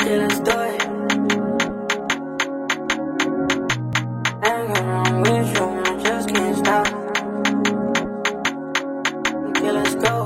Okay, let's do it. Ain't nothing wrong with you, and I just can't stop. Okay, let's go.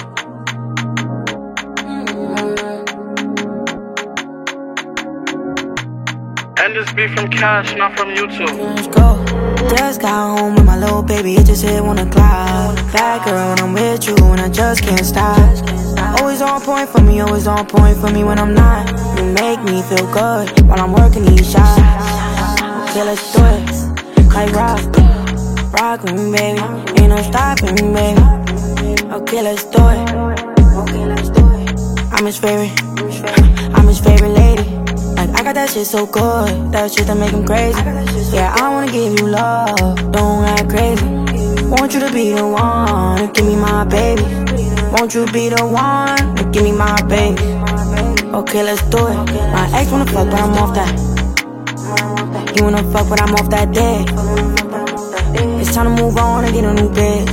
And this be from Cash, not from YouTube. Let's go. Just got home with my little baby, it just hit 1 o'clock. Bad girl when I'm with you, and I just can't stop. Always on point for me, always on point for me when I'm not. You make me feel good while I'm working these shots. Okay, let's do it. Like rock with me, baby. Ain't no stopping me, baby. Okay, let's do it. Okay, let's do it. I'm his favorite lady. Like, I got that shit so good, that shit that make him crazy. Yeah, I wanna give you love, don't act crazy. Want you to be the one to give me my baby. Want you to be the one to give me my baby. Okay, let's do it. My ex wanna fuck, but I'm off that. He wanna fuck, but I'm off that dick. It's time to move on and get a new bitch.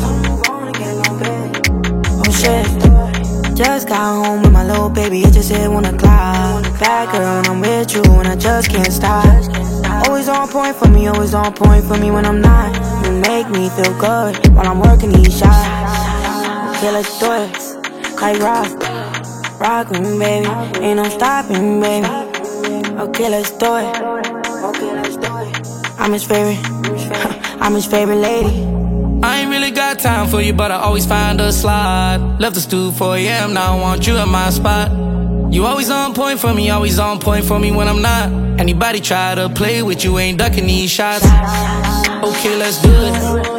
Oh shit. Just got home with my little baby, it just hit 1 o'clock. Bad girl when I'm with you, and I just can't stop. Always on point for me, always on point for me when I'm not. You make me feel good while I'm working these shots. Okay, let's do it. Like rock with me, baby. Ain't no stopping me, baby. Okay, let's do it. Okay, let's do it. I'm his favorite lady. I ain't really got time for you, but I always find a slot. Left the stew 4 AM, now I want you in my spot. You always on point for me, always on point for me when I'm not. Anybody try to play with you, ain't ducking these shots. Okay, let's do it.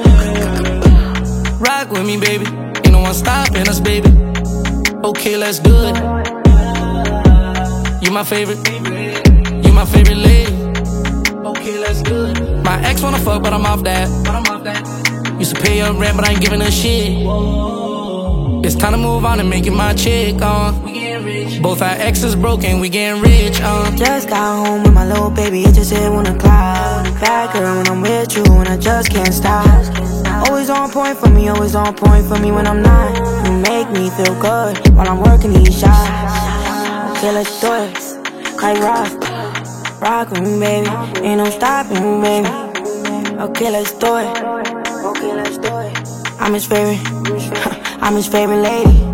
Rock with me, baby. Ain't no one stopping us, baby. Okay, let's do it. You my favorite lady. Okay, let's do it. My ex wanna fuck, but I'm off that. Used to pay her rent, but I ain't giving her shit. It's time to move on and make it my chick, Both our exes broken, we getting rich, Just got home with my little baby, it just hit 1 o'clock. Bad girl when I'm with you, and I just can't stop. Always on point for me, always on point for me when I'm not. You make me feel good while I'm working these shots. Okay, let's do it. Like rock with me, baby. Ain't no stopping me, baby. Okay, let's do it. Okay, let's do it. I'm his favorite lady.